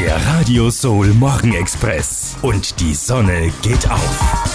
Der Radio Soul Morgenexpress. Und die Sonne geht auf.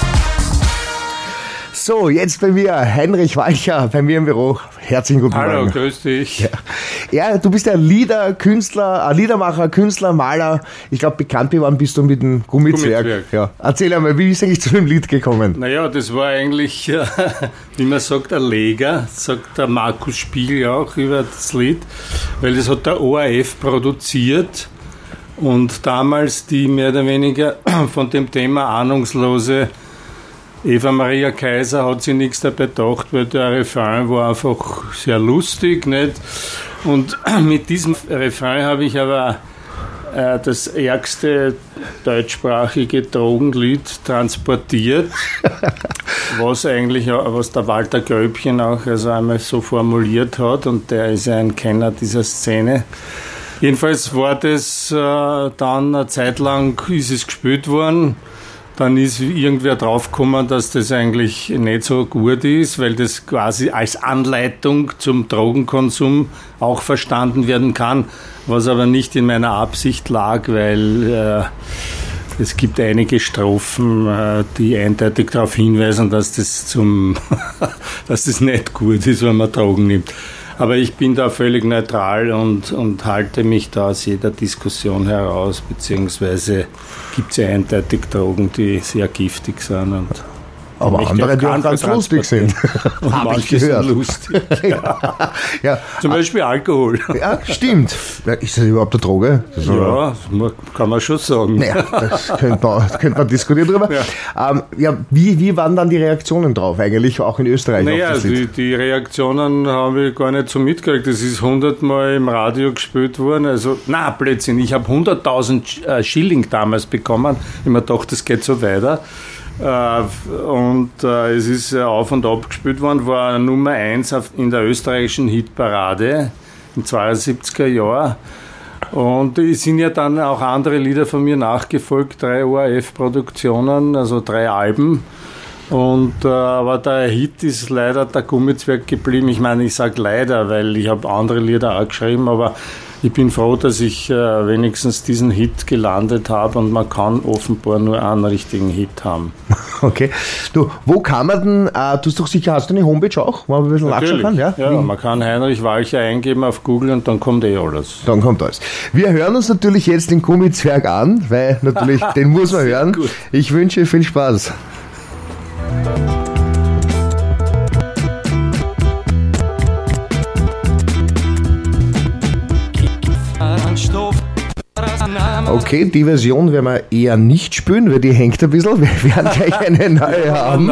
So, jetzt bei mir Heinrich Walcher, bei mir im Büro. Herzlichen guten Morgen. Hallo, grüß dich. Ja, du bist ja Liedermacher, Künstler, Maler. Ich glaube, bekannt geworden bist du mit dem Gummizwerg. Ja. Erzähl einmal, wie ist eigentlich zu dem Lied gekommen? Naja, das war eigentlich, wie man sagt, ein Leger, sagt der Markus Spiegel auch über das Lied, weil das hat der ORF produziert und damals die mehr oder weniger von dem Thema ahnungslose Eva Maria Kaiser hat sich nichts dabei gedacht, weil der Refrain war einfach sehr lustig, nicht? Und mit diesem Refrain habe ich aber das ärgste deutschsprachige Drogenlied transportiert, was der Walter Gröbchen auch also einmal so formuliert hat, und der ist ja ein Kenner dieser Szene. Jedenfalls war das dann eine Zeit lang, ist es gespielt worden. Dann ist irgendwer draufgekommen, dass das eigentlich nicht so gut ist, weil das quasi als Anleitung zum Drogenkonsum auch verstanden werden kann, was aber nicht in meiner Absicht lag, weil es gibt einige Strophen, die eindeutig darauf hinweisen, dass das dass das nicht gut ist, wenn man Drogen nimmt. Aber ich bin da völlig neutral und halte mich da aus jeder Diskussion heraus, beziehungsweise gibt es ja eindeutig Drogen, die sehr giftig sind. Aber andere, die auch ganz lustig sind. Und manche sind lustig. Ja. Zum Beispiel Alkohol. Ja, stimmt. Ist das überhaupt eine Droge? Ja, kann man schon sagen. Naja, das könnte man diskutieren drüber. Ja. Wie waren dann die Reaktionen drauf eigentlich, auch in Österreich? Naja, die Reaktionen habe ich gar nicht so mitgekriegt. Das ist 100-mal im Radio gespielt worden. Also, Blödsinn. Ich habe 100.000 Schilling damals bekommen. Ich habe mir gedacht, das geht so weiter. Es ist auf und ab gespielt worden, war Nummer 1 in der österreichischen Hitparade im 72er Jahr. Und es sind ja dann auch andere Lieder von mir nachgefolgt, 3 ORF-Produktionen, also 3 Alben. Aber der Hit ist leider der Gummizwerg geblieben. Ich meine, ich sage leider, weil ich habe andere Lieder auch geschrieben, aber ich bin froh, dass ich wenigstens diesen Hit gelandet habe, und man kann offenbar nur einen richtigen Hit haben. Okay. Du, wo kann man denn, hast du eine Homepage auch, wo man ein bisschen nachschauen kann? Ja, man kann Heinrich Walcher eingeben auf Google und dann kommt alles. Dann kommt alles. Wir hören uns natürlich jetzt den Gummizwerg an, weil natürlich, den muss man hören. Gut. Ich wünsche viel Spaß. Okay, die Version werden wir eher nicht spielen, weil die hängt ein bisschen. Wir werden gleich eine neue haben.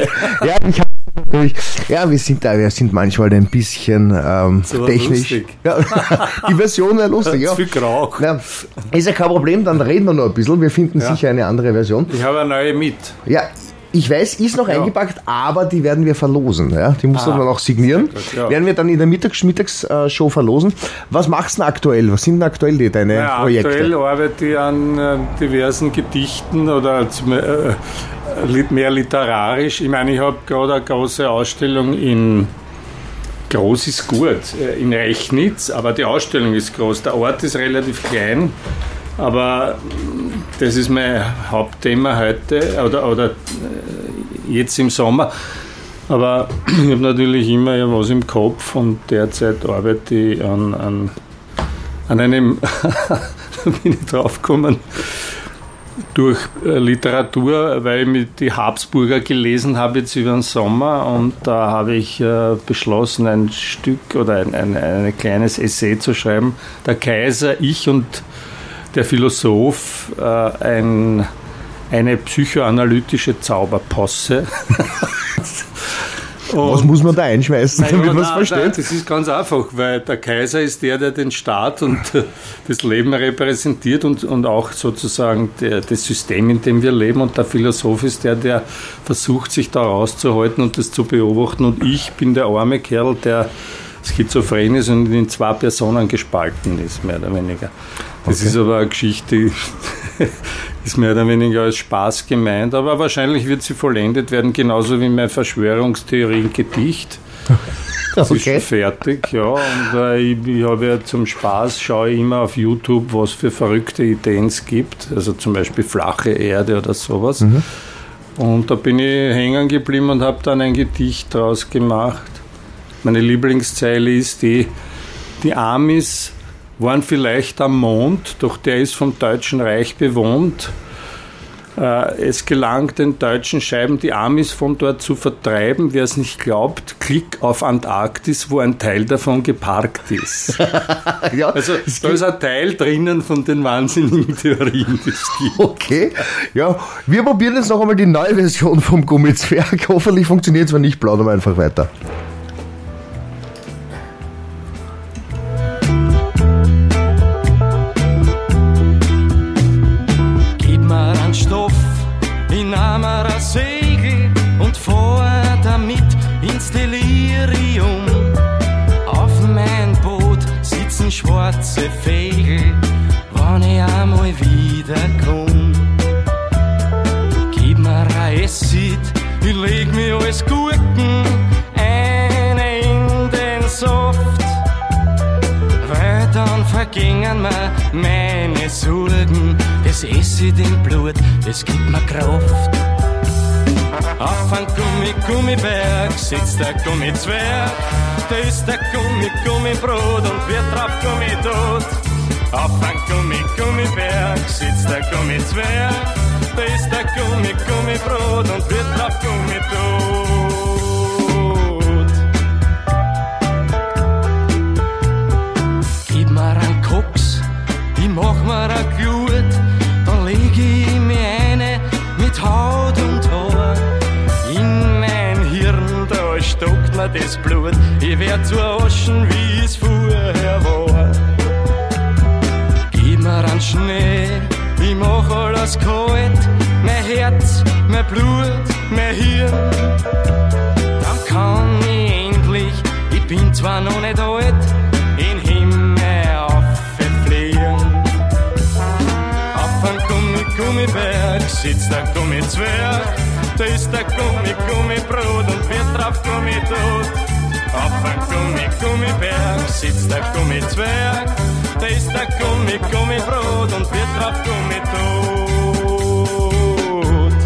Wir sind manchmal ein bisschen technisch. Ja, die Version wäre lustig. Ja. Viel Krauch. Ja, ist ja kein Problem, dann reden wir noch ein bisschen. Wir finden sicher eine andere Version. Ich habe eine neue mit. Ja. Ich weiß, ist noch eingepackt, aber die werden wir verlosen. Ja? Die musst du dann auch signieren. Gut, werden wir dann in der Mittagsshow verlosen. Was machst du denn aktuell? Was sind denn aktuell deine Projekte? Aktuell arbeite ich an diversen Gedichten oder mehr literarisch. Ich meine, ich habe gerade eine große Ausstellung groß ist gut, in Rechnitz, aber die Ausstellung ist groß. Der Ort ist relativ klein. Aber das ist mein Hauptthema heute oder jetzt im Sommer. Aber ich habe natürlich immer was im Kopf, und derzeit arbeite ich an einem, da bin ich drauf gekommen, durch Literatur, weil ich die Habsburger gelesen habe jetzt über den Sommer, und da habe ich beschlossen, ein Stück oder ein kleines Essay zu schreiben. Der Kaiser, ich und der Philosoph, eine psychoanalytische Zauberposse. Was muss man da einschmeißen, damit man es versteht? Das ist ganz einfach, weil der Kaiser ist der den Staat und das Leben repräsentiert und auch sozusagen das System, in dem wir leben, und der Philosoph ist der versucht, sich da rauszuhalten und das zu beobachten, und ich bin der arme Kerl, der schizophren ist und in 2 Personen gespalten ist, mehr oder weniger. Das ist aber eine Geschichte, ist mehr oder weniger als Spaß gemeint, aber wahrscheinlich wird sie vollendet werden, genauso wie mein Verschwörungstheorien-Gedicht. Das ist schon fertig, ja. Und ich habe ja zum Spaß, schaue ich immer auf YouTube, was für verrückte Ideen es gibt. Also zum Beispiel flache Erde oder sowas. Mhm. Und da bin ich hängen geblieben und habe dann ein Gedicht draus gemacht. Meine Lieblingszeile ist die Amis waren vielleicht am Mond, doch der ist vom Deutschen Reich bewohnt. Es gelang den deutschen Scheiben, die Amis von dort zu vertreiben. Wer es nicht glaubt, klick auf Antarktis, wo ein Teil davon geparkt ist. Ja, also da ist ein Teil drinnen von den wahnsinnigen Theorien, die es gibt. Okay, ja, wir probieren jetzt noch einmal die neue Version vom Gummizwerg. Hoffentlich funktioniert es, wenn nicht, plaudern wir einfach weiter. Segel und fahr damit ins Delirium. Auf mein Boot sitzen schwarze Vögel, wann ich einmal wiederkomm. Gib mir ein Acid, ich leg mir alles Gurken eine in den Saft, weil dann vergingen mir meine Sorgen. Das Acid im Blut, das gibt mir Kraft. Auf ein Gummiberg sitzt der Gummizwerg, da ist der Gummibrot und wird drauf Gummitot. Auf ein Gummiberg sitzt der Gummizwerg, da ist der Gummibrot und wird drauf Gummitot. Gib mir einen Koks, ich mach mir ein Glut, dann leg ich mir eine mit Haut und Haar. In mein Hirn, da stockt mir das Blut, ich werd zu Aschen, wie es vorher war. Gib mir einen Schnee, ich mach alles kalt, mein Herz, mein Blut, mein Hirn. Dann kann ich endlich, ich bin zwar noch nicht alt, in Himmel auffliegen. Auf einem Gummiberg sitzt der Gummizwerg, da ist der Gummibrot und wird drauf Gummitot. Auf einem Gummiberg sitzt der Gummizwerg, da ist der Gummibrot und wird drauf Gummitot.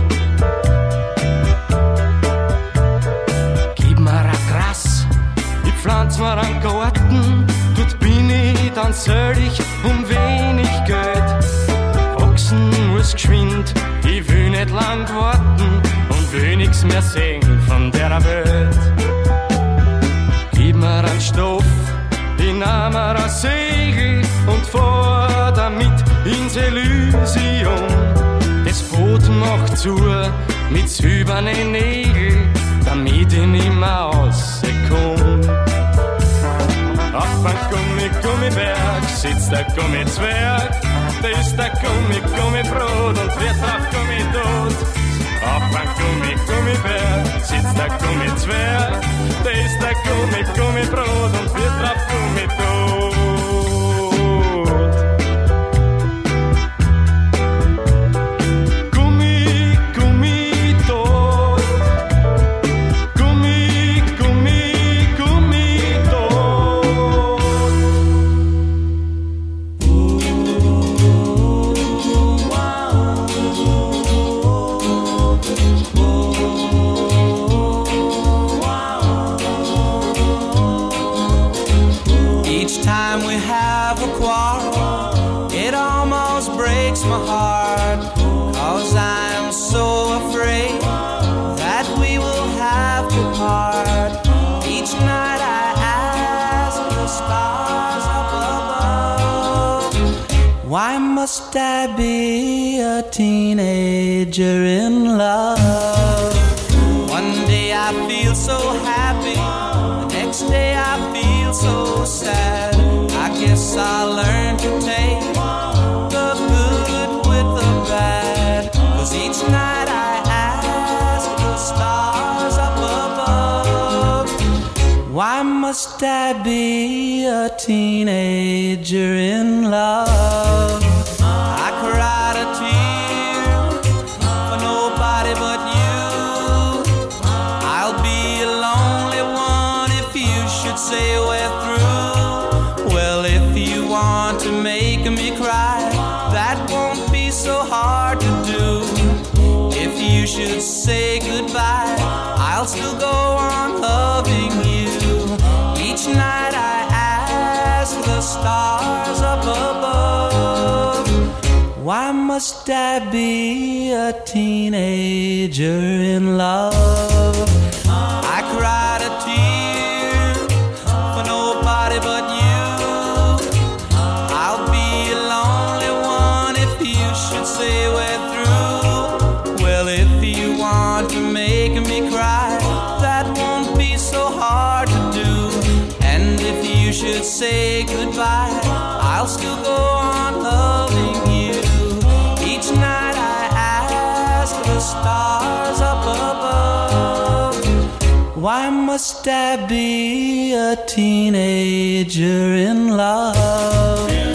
Gib mir ein Gras, ich pflanz mir einen Garten, dort bin ich dann selig wenig Geld. Wachsen muss geschwind, ich will nicht lang warten und will nix mehr sehen von der Welt. Gib mir einen Stoff, ich nahm mir ein Segel und fahr damit ins Elysium. Das Boot macht zu mit silbernen Nägeln, damit ich nimmer rauskomm. Auf einem Gummiberg sitzt der Gummizwerg, da ist der Gummibrot und wird drauf Gummitot. Auf einem Gummiberg sitzt der Gummizwerg, da ist der Gummibrot und wird drauf Gummitot. My heart, 'cause I'm so afraid that we will have to part. Each night I ask the stars up above, why must I be a teenager in love? One day I feel so happy, the next day I feel so sad. I guess I'll learn to take the good with the bad, 'cause each night I ask the stars up above, why must I be a teenager in love? I cried a tear for nobody but you. I'll be a lonely one if you should to make me cry, that won't be so hard to do. If you should say goodbye, I'll still go on loving you. Each night I ask the stars up above, why must I be a teenager in love? I cried a tear for nobody but you. I'll be a lonely one if you should say we're through. Well, if you want to make me cry, that won't be so hard to do. And if you should say goodbye, I'll still go on loving you. Each night I ask the stars up above, why must I be a teenager in love?